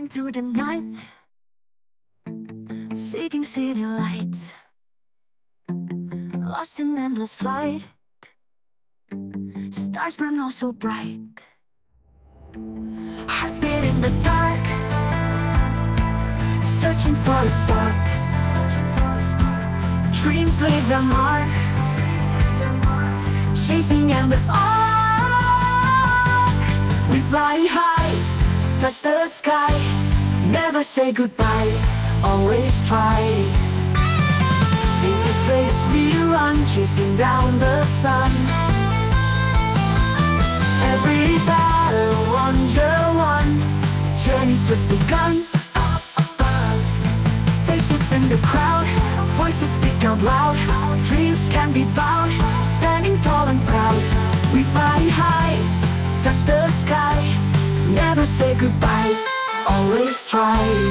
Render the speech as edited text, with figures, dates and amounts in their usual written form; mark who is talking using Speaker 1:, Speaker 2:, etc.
Speaker 1: Soaring through the night, seeking city lights, lost in endless flight. Stars burn all so bright, hearts beat in the dark, searching for a spark. Dreams leave their mark, chasing endless arc. We fly high, touch the sky, never say goodbye, always try. In this race we run, chasing down the sun. Every battle, wonder one, journey's just begun. Faces in the crowd, voices speak out loud. Dreams can be bound, standing tall and proud. We fly high, touch the sky, never say goodbye, always try.